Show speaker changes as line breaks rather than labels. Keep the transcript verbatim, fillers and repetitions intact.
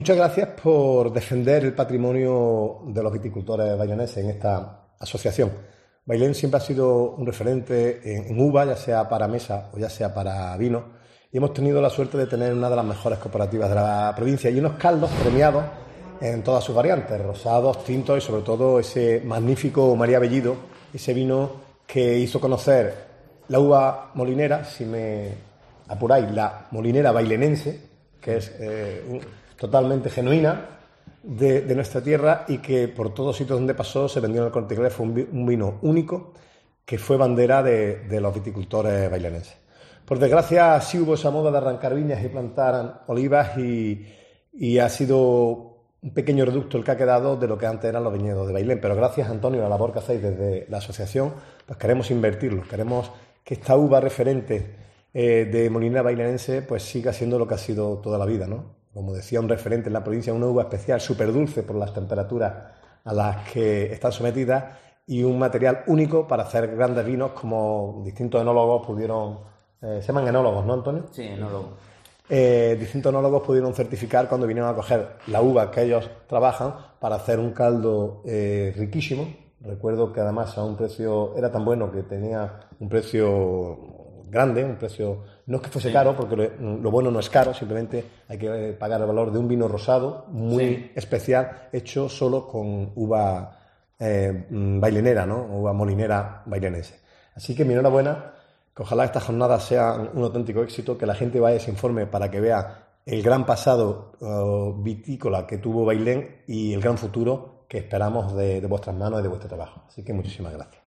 Muchas gracias por defender el patrimonio de los viticultores baileneses en esta asociación. Bailén siempre ha sido un referente en, en uva, ya sea para mesa o ya sea para vino, y hemos tenido la suerte de tener una de las mejores cooperativas de la provincia y unos caldos premiados en todas sus variantes, rosados, tintos y sobre todo ese magnífico María Bellido, ese vino que hizo conocer la uva molinera, si me apuráis, la molinera bailenense, que es eh, un, totalmente genuina de, de nuestra tierra y que por todos sitios donde pasó se vendió en el Corte Inglés. Fue un, un vino único que fue bandera de, de los viticultores bailenenses. Por desgracia sí hubo esa moda de arrancar viñas y plantar olivas y, y ha sido un pequeño reducto el que ha quedado de lo que antes eran los viñedos de Bailén, pero gracias, Antonio, a la labor que hacéis desde la asociación, pues queremos invertirlo, queremos que esta uva referente eh, de molinera bailenense pues siga siendo lo que ha sido toda la vida, ¿no? Como decía un referente en la provincia, una uva especial, súper dulce por las temperaturas a las que están sometidas y un material único para hacer grandes vinos como distintos enólogos pudieron, eh, se llaman enólogos, ¿no, Antonio?
Sí, enólogos.
Eh, distintos enólogos pudieron certificar cuando vinieron a coger la uva que ellos trabajan para hacer un caldo eh, riquísimo. Recuerdo que además a un precio, era tan bueno que tenía un precio grande, un precio, no es que fuese sí. caro, porque lo, lo bueno no es caro, simplemente hay que pagar el valor de un vino rosado muy sí. especial, hecho solo con uva eh, bailenera, ¿no? Uva molinera bailenense. Así que mi enhorabuena, que ojalá estas jornadas sean un auténtico éxito, que la gente vaya y se informe para que vea el gran pasado uh, vitícola que tuvo Bailén y el gran futuro que esperamos de, de vuestras manos y de vuestro trabajo. Así que muchísimas gracias.